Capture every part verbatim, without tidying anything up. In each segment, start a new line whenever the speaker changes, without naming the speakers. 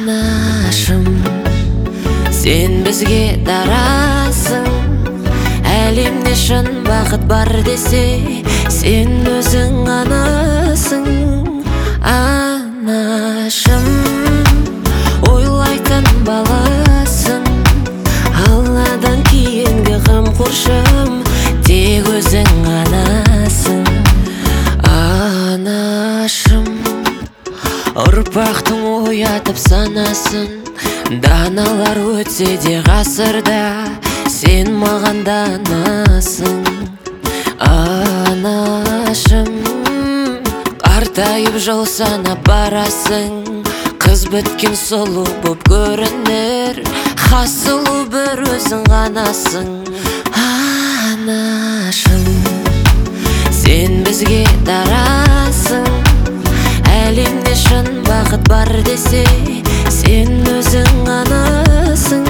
Анашым, сен бізге дарасың. Әлемде шын бақыт бар десе, сен өзің анасың. Анашым, ойлайтын баласың. Алладан кейінгі қамқоршым, тек өзің анасың. Анашым, ұрпақтың оятып санасын. Даналар өтсе де ғасырда, сен маған данасың. Анашым, қартайып жыл санап барасың. Қыз біткен сұлу боп көрінер, хас сұлу бір өзің ғанасың. Анашым, сен бізге дарасың. Әлемде шын бақыт бар десе, сен өзің анасың.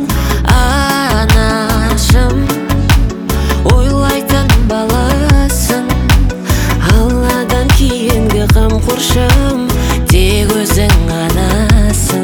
Анашым, ойлайтын баласың. Алладан кейінгі қамқоршым, тек өзің анасың.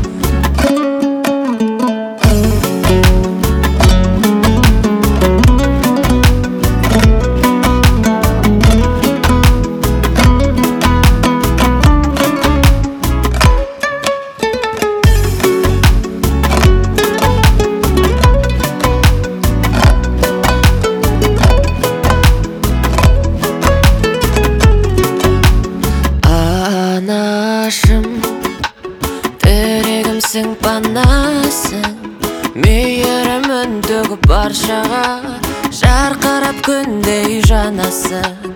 Анашым, тірегімсің, панасың. Мейірімін төгіп баршаға, жарқырап күндей жанасың.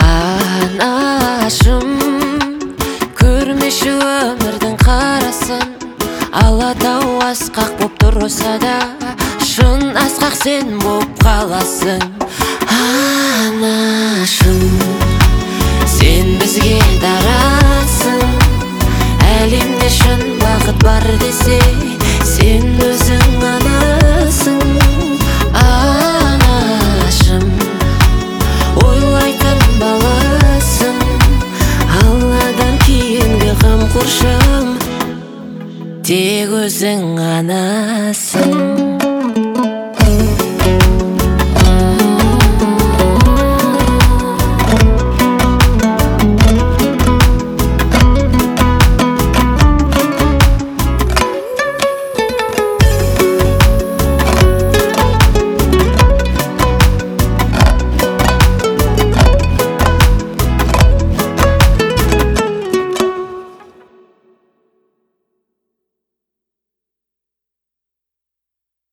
Анашым, көрмеші өмірдің қарасын. Алатау асқақ боп тұрса да, шын асқақ сен боп қаласың. Анашым, сен бізге дарасың. Әлемде шын бақыт бар десе, сен өзің анасың. Анашым, ойлайтын баласың. Алладан кейінгі қамқоршым, тек өзің анасың.